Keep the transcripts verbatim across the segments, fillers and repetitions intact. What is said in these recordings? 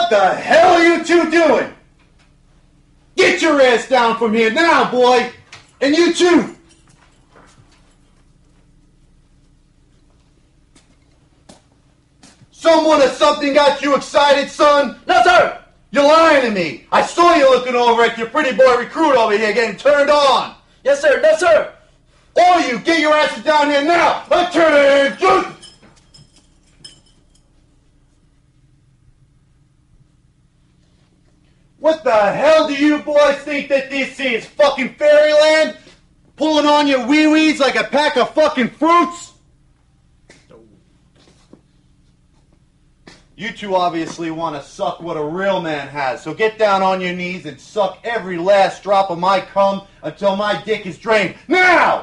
What the hell are you two doing? Get your ass down from here now, boy! And you too! Someone or something got you excited, son? No, sir! You're lying to me! I saw you looking over at your pretty boy recruit over here getting turned on! Yes, sir! No, sir! All of you, get your asses down here now! Attention! What the hell do you boys think that this is? Fucking fairyland? Pulling on your wee-wees like a pack of fucking fruits? You two obviously want to suck what a real man has, so get down on your knees and suck every last drop of my cum until my dick is drained. Now!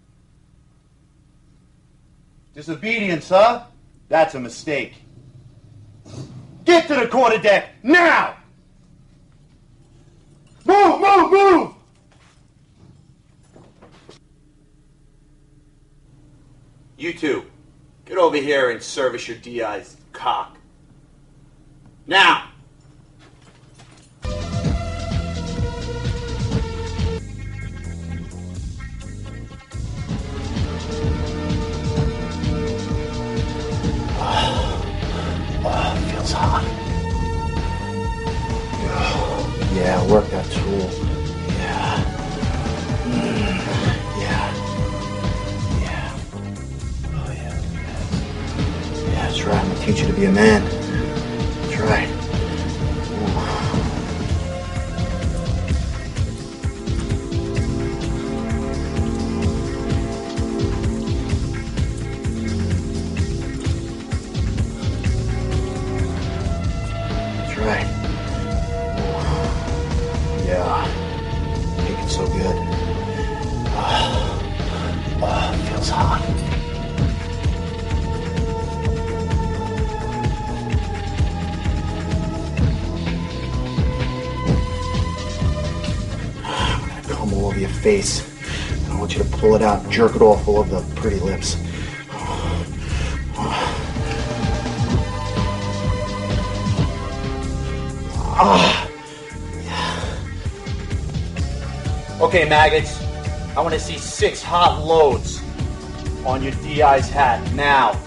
Disobedience, huh? That's a mistake. Get to the quarterdeck, now! Move, move, move! You two, get over here and service your D I's cock. Now! Oh, feels hot. Oh, yeah, work that tool. Yeah. Mm, yeah. Yeah. Oh, yeah. Yeah, that's right. I'm gonna teach you to be a man. That's right. Right. Yeah. Making so good. Oh, oh, it feels hot. I'm gonna come all over your face. And I want you to pull it out and jerk it off all over the pretty lips. Ah, yeah. Okay, maggots. I want to see six hot loads on your D I's hat now.